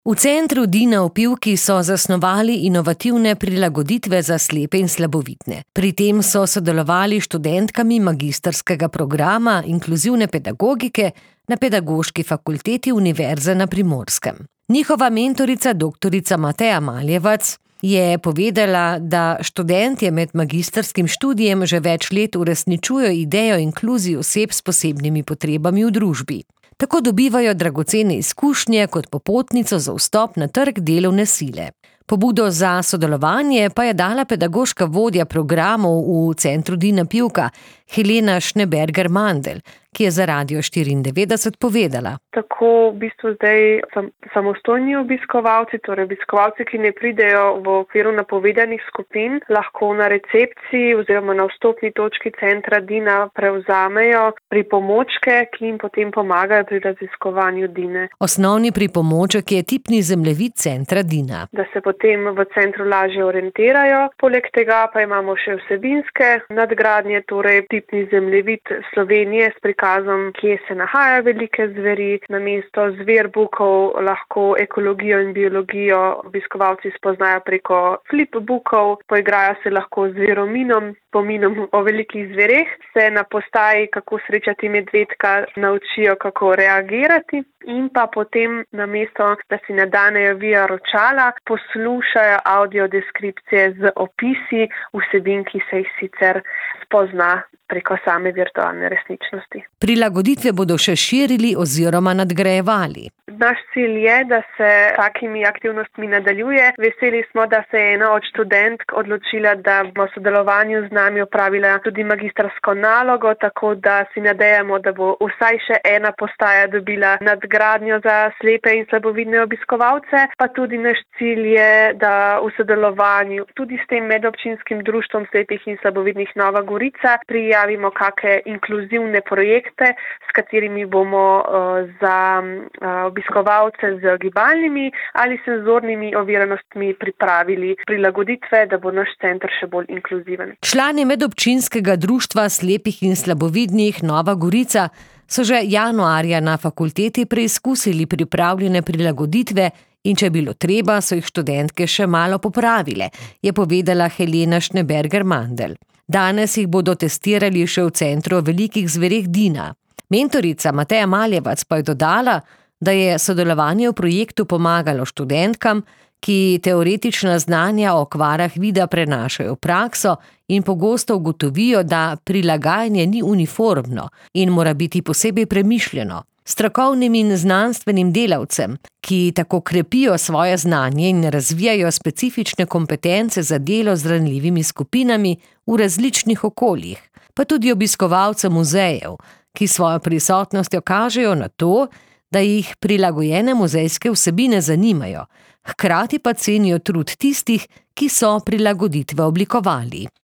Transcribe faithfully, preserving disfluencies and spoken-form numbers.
V centru Dina v Pivki so zasnovali inovativne prilagoditve za slepe in slabovidne. Pri tem so sodelovali študentkami magistrskega programa inkluzivne pedagogike na Pedagoški fakulteti Univerze na Primorskem. Njihova mentorica doktorica Mateja Maljevac je povedala, da študentje med magistrskim študijem že več let uresničujejo idejo inkluzije oseb s posebnimi potrebami v družbi. Tako dobivajo dragocene izkušnje kot popotnico za vstop na trg delovne sile. Pobudo za sodelovanje pa je dala pedagoška vodja programov v centru Dina Pivka Helena Schneberger-Mandl, ki je za Radio štiriindevetdeset povedala. Tako v bistvu zdaj sam, samostojni obiskovalci, torej obiskovalci, ki ne pridejo v okviru napovedanih skupin, lahko na recepciji oziroma na vstopni točki centra Dina prevzamejo pripomočke, ki jim potem pomagajo pri raziskovanju Dine. Osnovni pripomoček je tipni zemljevid centra Dina. Da se potem v centru lažje orientirajo. Poleg tega pa imamo še vsebinske nadgradnje, torej tipni zemljevid Slovenije s prikazom, kje se nahajajo velike zveri. Namesto zverbukov lahko ekologijo in biologijo obiskovalci spoznajo preko flipbukov, poigrajo se lahko z zverominom, pominom o velikih zvereh, se na postaji, kako srečati medvedka, naučijo, kako reagirati in pa potem namesto, da si nadanejo V R očala, poslušajo audiodeskripcije z opisi vsebin, ki se jih sicer spozna preko same virtualne resničnosti. Prilagoditve bodo še širili oziroma nadgrajevali. Naš cilj je, da se takimi aktivnostmi nadaljuje. Veseli smo, da se je ena od študentk odločila, da bo v sodelovanju z nami opravila tudi magistrsko nalogo, tako da si nadejamo, da bo vsaj še ena postaja dobila nadgradnjo za slepe in slabovidne obiskovalce. Pa tudi naš cilj je, da v sodelovanju tudi s tem medobčinskim društvom slepih in slabovidnih Nova Gorica prijavimo kakšne inkluzivne projekte, s katerimi bomo uh, za uh, obiskovalce z gibalnimi ali senzornimi oviranostmi pripravili prilagoditve, da bo naš center še bolj inkluziven. Člani medobčinskega društva slepih in slabovidnih Nova Gorica so že januarja na fakulteti preizkusili pripravljene prilagoditve in če je bilo treba, so jih študentke še malo popravile, je povedala Helena Schneberger-Mandl. Danes jih bodo testirali še v centru velikih zvereh Dina. Mentorica Mateja Maljevac pa je dodala, da je sodelovanje v projektu pomagalo študentkam, ki teoretična znanja o okvarah vida prenašajo v prakso in pogosto ugotovijo, da prilagajanje ni uniformno in mora biti posebej premišljeno. Strokovnim in znanstvenim delavcem, ki tako krepijo svoje znanje in razvijajo specifične kompetence za delo z ranljivimi skupinami v različnih okoljih, pa tudi obiskovalcem muzejev, ki svojo prisotnostjo kažejo na to, da jih prilagojene muzejske vsebine zanimajo, hkrati pa cenijo trud tistih, ki so prilagoditve oblikovali.